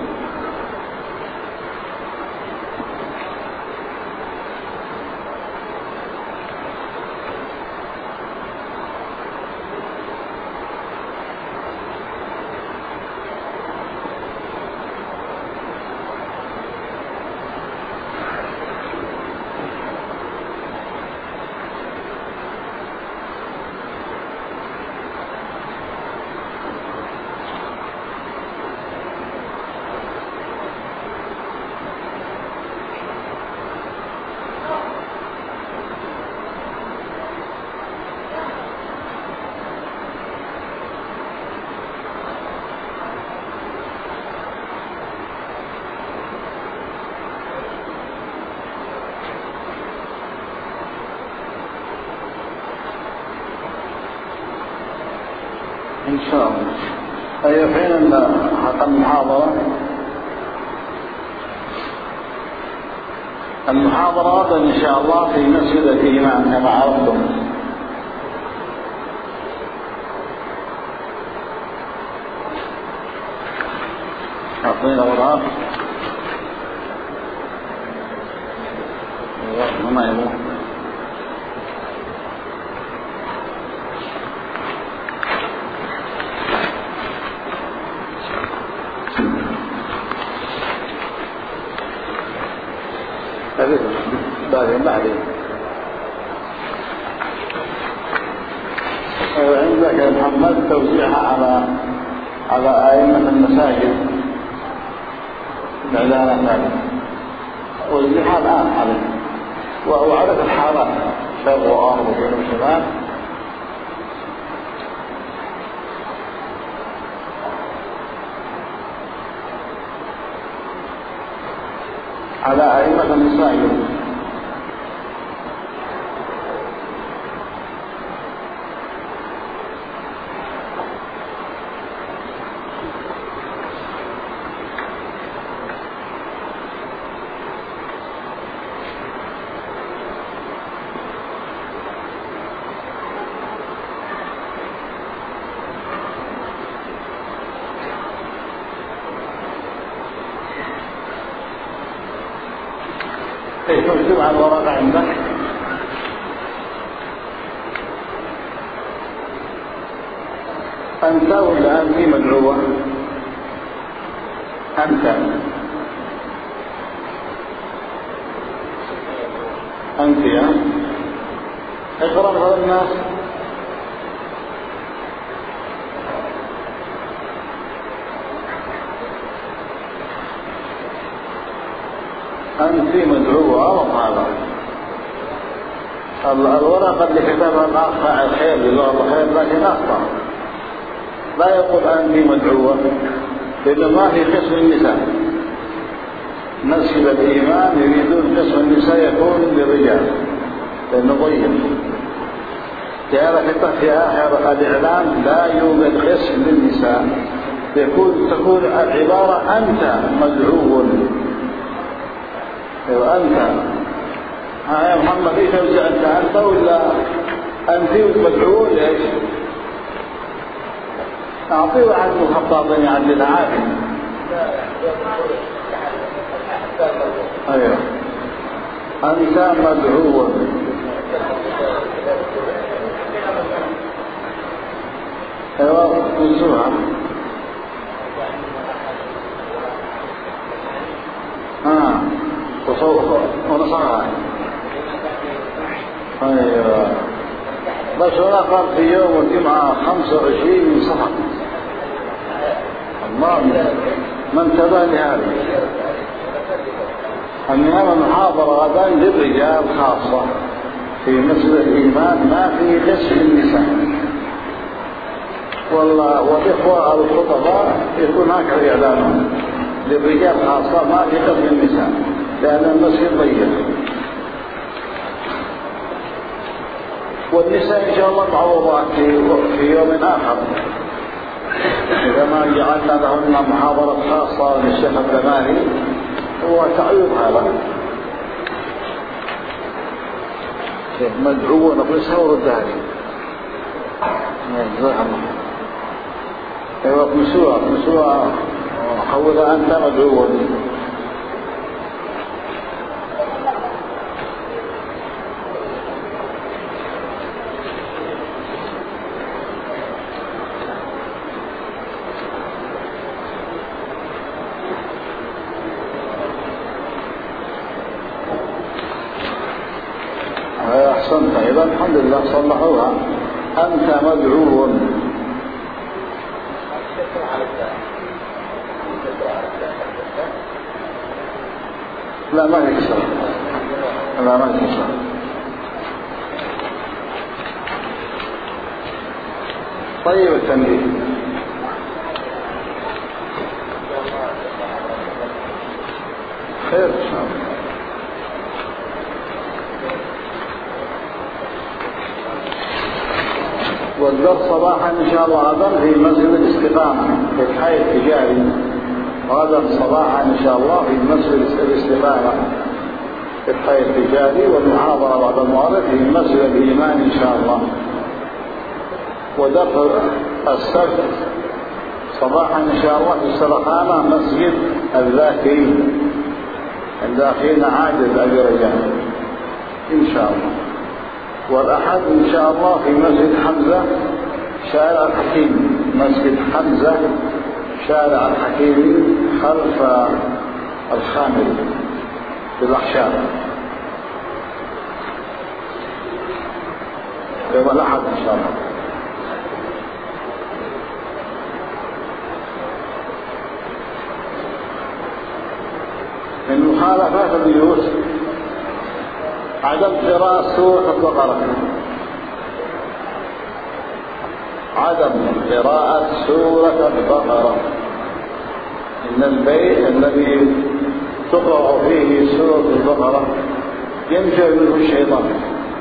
إن شاء الله. أي حين حق المحاضرة إن شاء الله في مسجد الإمام كما عرفتم. أعطينا وراء ما يبغى حديث بعدين. عندك يا محمد توزيعها على أئمة المساجد الإعلانات هذه، وزعها الآن عليه، وهو عدد الحالات شرق وغرب وجنوب وشمال. على أئمة المساجد مكتوب على الورقة عندك. أنت ولا أنت مدعوة؟ أنت يا اقرأ هذا الناس. أنت مدعوة وهذا الورقة اللي كتبها الأخ فاعل خير جزاه الله خير، لكن أخطأ، لا يقول أنت مدعوة، لأنه ما في قسم النساء. مسجد الإيمان يريدون قسم النساء يكون للرجال لأنه ضيق. كتبت في آخر الإعلان لا يوجد قسم للنساء، تكون العبارة أنت مدعو. أنت يا محمد إيش توزع أنت ولا أنت مدعو؟ ليش؟ أعطيه واحد من الخطابين يعدلها عادي. أيوه أنت مدعو. أيوه نسوها. ونصرها. أيوه بس هنا قال في يوم الجمعة 25 من صفر. الله من انتبه لهذا. أنها محاضرة غدا للرجال خاصة في مسجد الإيمان، ما في قسم النساء. والإخوة الخطباء يكون هكذا إعلانهم للرجال خاصة، ما في قسم النساء، لأن المسجد ضيق. والنساء إن شاء الله تعوضات في يوم آخر، إذا ما جعلنا لهن محاضرة خاصة للشيخ الدماري، هو تعويض هذا. مدعو نقصها وردها لي. ايوه مسوى حولها أنت مدعو. أحسنت. إذا الحمد لله صلحوها. أنت مدعو. لا ما هي كسر. لا ما هي كسر. طيب التنبيه. خير إن شاء الله. والدرس صباحا إن شاء الله غدا في مسجد الاستقامة في الحي التجاري، غدا صباحا إن شاء الله في مسجد الاستقامة في الحي التجاري، والمحاضرة بعد المغرب في مسجد الإيمان إن شاء الله. ودرس السبت صباحا إن شاء الله في السرخانة مسجد الذاكرين عند أخينا عادل أبي رجال إن شاء الله. والأحد إن شاء الله في مسجد حمزة شارع الحكيم، مسجد حمزة شارع الحكيم خلف الخامل بالأحشاب يوم الأحد إن شاء الله. من مخالفات البيوت عدم قراءة سورة البقرة. عدم قراءة سورة البقرة. إن البيت الذي تقرأ فيه سورة البقرة ينجى منه الشيطان.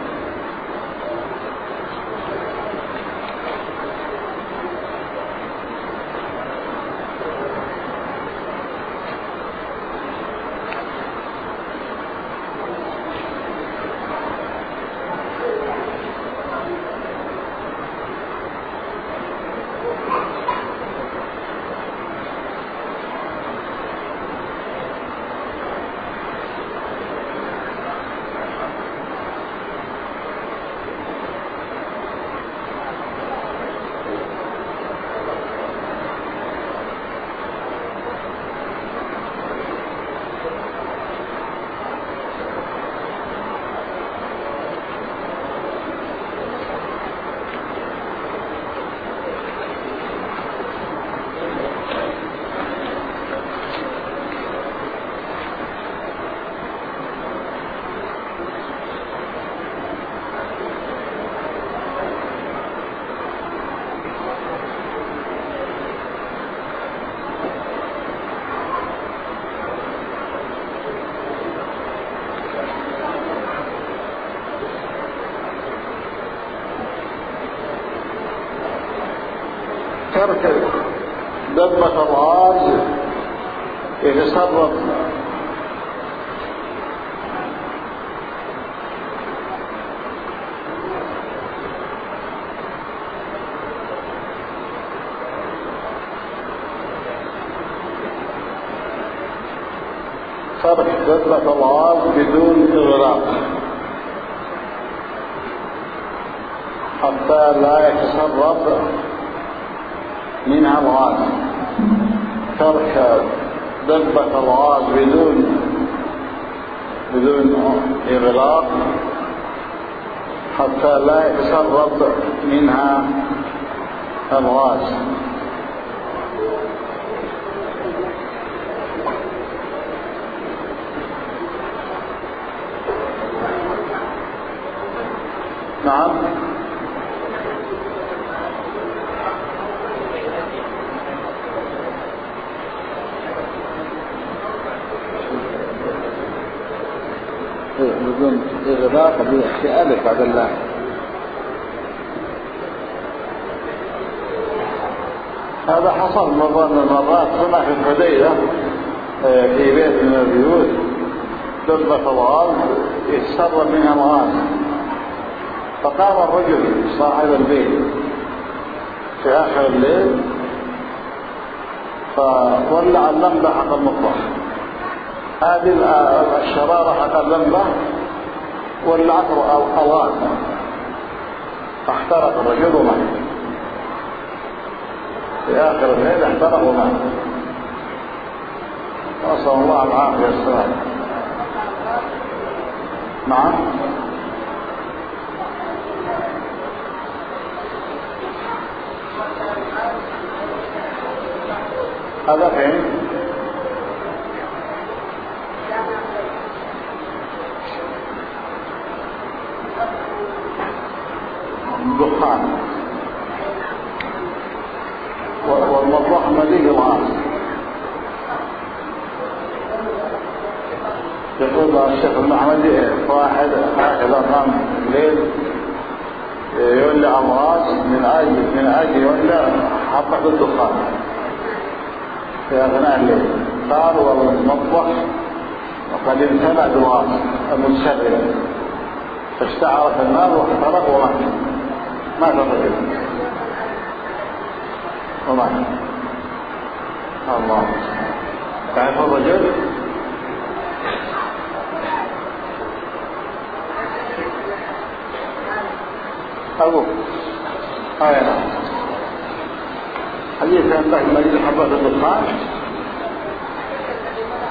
ترك دبة الغاز يتصرف ترك دبة الغاز بدون إغراق حتى لا يتسرب منها الغاز. ترك دبة الغاز بدون إغلاق حتى لا يتسرب منها الغاز. نعم. بدون إغلاق في ألف بعد الله. هذا حصل مرة من المرات هنا في الحديدة في بيت من البيوت دبة الغاز يتسرب منها الغاز، فقام الرجل صاحب البيت في آخر الليل فولع اللمبة حق المطبخ. هذه الشرارة حق اللمبة ولعت الغاز فاحترق الرجل ومات. في آخر الليل احترق ومات. نسأل الله العافية والسلامة. نعم. هذا فين؟ دخان والمطبخ مليء الغاز. يقول الشيخ المحمدي واحد هكذا قام الليل يولع الغاز من أجل يولع حبة الدخان في أثناء الليل. قال والمطبخ وقد امتلأ بالغاز المتشغل فاشتعلت النار واحترق ومات. مات الرجل ومات. الله. تعرف الرجل أبوه هاي نعم. حديث ينتهي مجلس حبة الدخان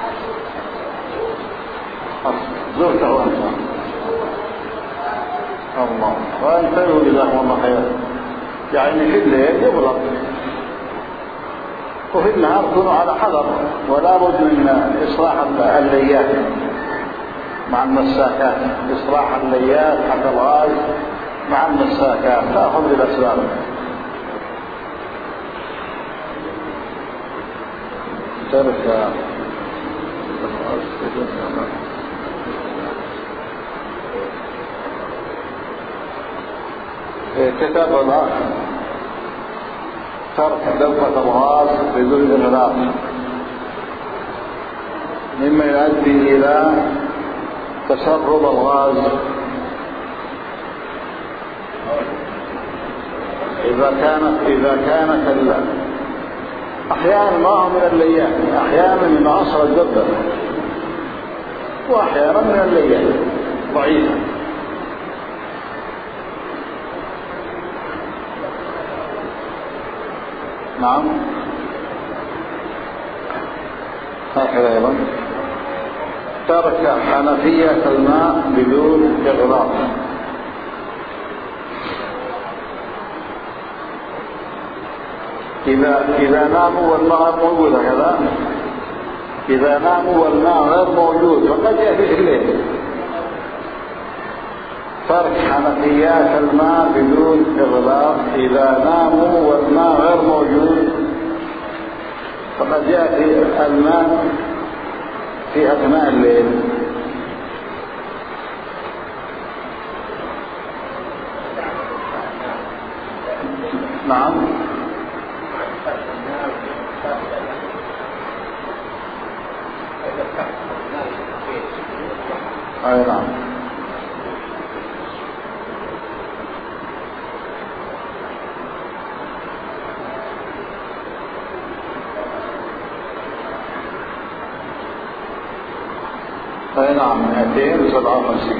زرته أنت الله وانتبهوا جزاكم الله خير. يعني في الليل يغلق وفي النهار كونوا على حذر، ولا بد من إصلاح الليات مع المساكات، إصلاح الليات حتى الغاز مع المساكات، تأخذ بالأسباب. ترك كتاب الآخر ترك دفة الغاز بدون إغلاق مما يؤدي إلى تسرب الغاز إذا كانت أحيانا ما هو من الليات، أحيانا من عصر الدبة، وأحيانا من الليات ضعيفة. نعم هكذا أيضا ترك حنفية الماء بدون إغلاق. إذا ناموا والماء موجود هكذا، إذا ناموا والماء غير موجود فقد يأتي في الليل. ترك حنفيات الماء بدون إغلاق، إذا ناموا والماء غير موجود فقد يأتي الماء في أثناء الليل. نعم أي نعم. أي نعم 257.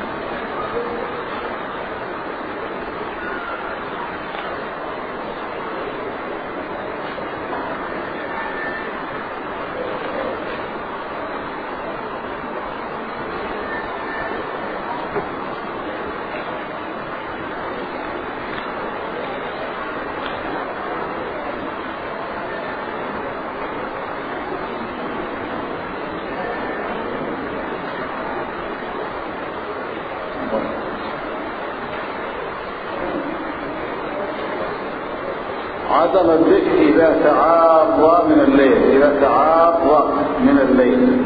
عدم الذكر إذا تعارض من الليل، إذا تعارض من الليل.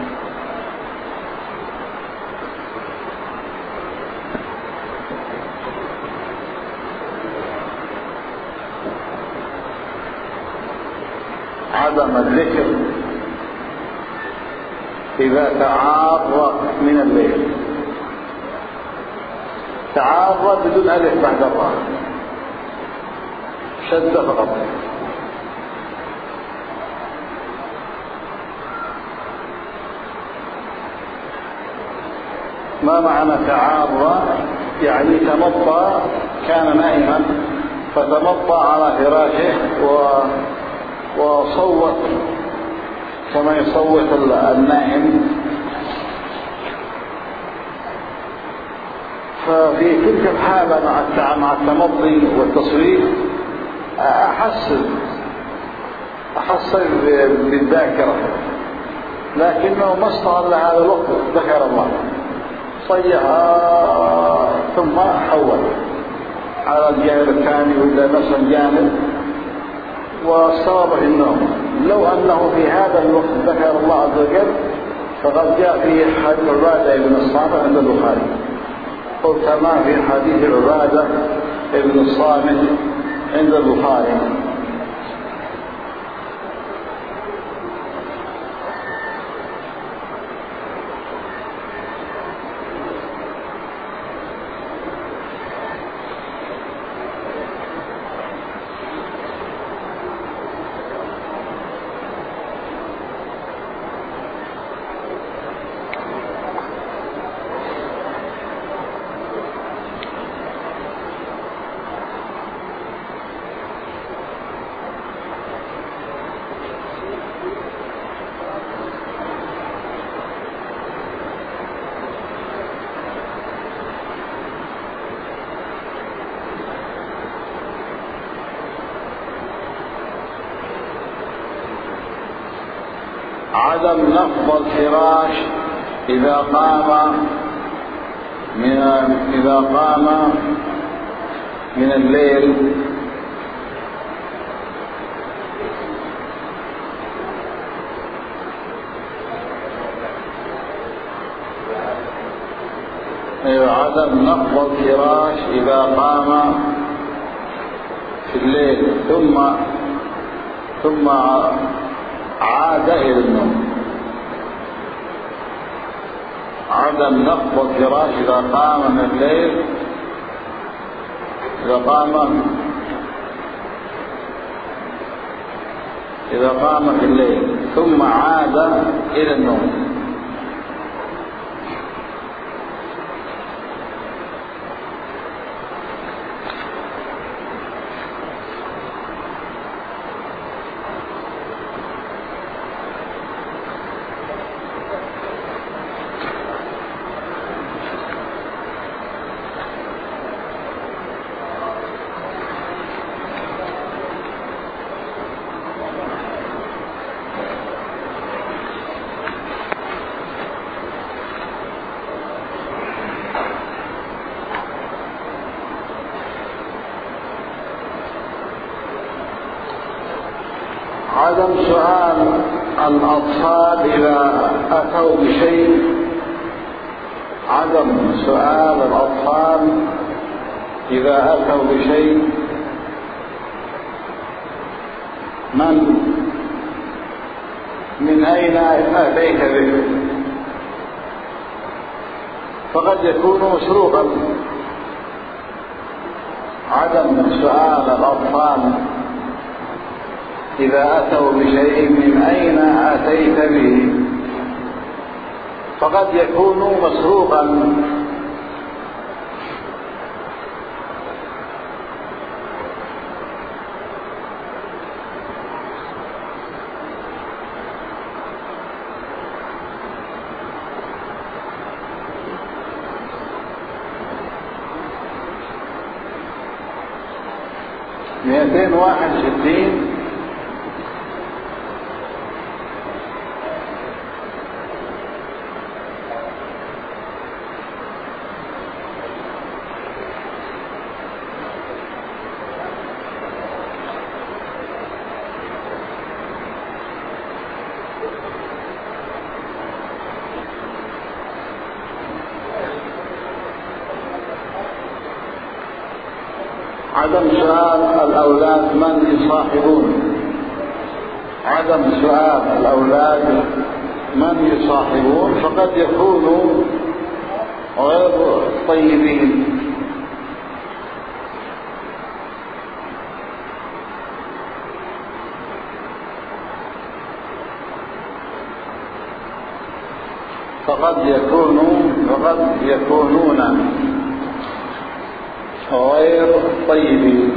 عدم الذكر إذا تعارض من الليل. تعارض بدون ألف بعد الراء، شد فقط. ما معنى تعارض؟ يعني تمطى، كان نائما فتمطى على فراشه وصوت كما يصوت النائم. ففي تلك الحالة مع التمضي والتصويت أحس بالذاكرة، لكنه ما استغل هذا الوقت، ذكر الله، صيح ثم حول على الجانب الثاني وإلى نفس الجانب واستغرب في النوم. لو أنه في هذا الوقت ذكر الله عز وجل فقد جاء في حديث عبادة بن الصامت عند البخاري، قلت كما في حديث عبادة بن الصامت عند البخاري. عدم نفض الفراش إذا قام من الليل عدم نفض الفراش إذا قام في الليل ثم عاد إلى النوم. عدم نفض الفراش إذا قام من الليل إذا قام في الليل ثم عاد إلى النوم. عدم سؤال الأطفال إذا أتوا بشيء. عدم سؤال الأطفال إذا أتوا بشيء من أين أتيت به، فقد يكون مسروقا. عدم سؤال الأطفال إذا أتوا بشيء من أين أتيت به فقد يكون مسروقا. مئتين واحد وستين. عدم سؤال الأولاد من يصاحبون. عدم سؤال الأولاد من يصاحبون فقد يكونوا غير طيبين. فقد يكونون غير طيبين.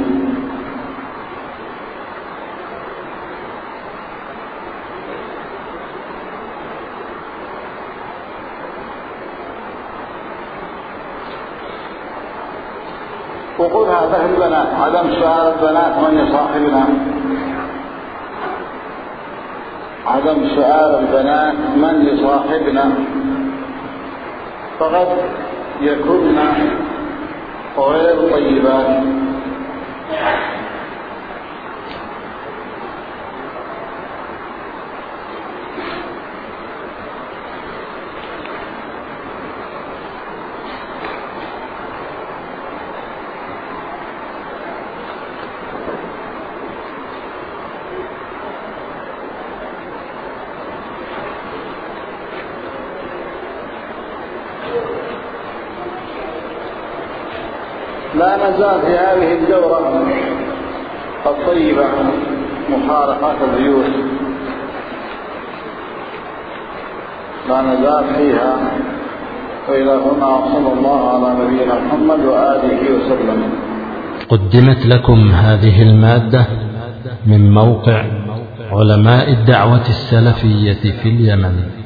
وقل هذا البنات. عدم سؤال البنات من يصاحبنا. عدم سؤال البنات من يصاحبنا فقد يكون غير طيبات. لا نزال في هذه الدورة الطيبة مفارقات البيوت، لا نزال فيها. وإلى هنا وصلى الله على نبينا محمد وآله وسلم. قدمت لكم هذه المادة من موقع علماء الدعوة السلفية في اليمن.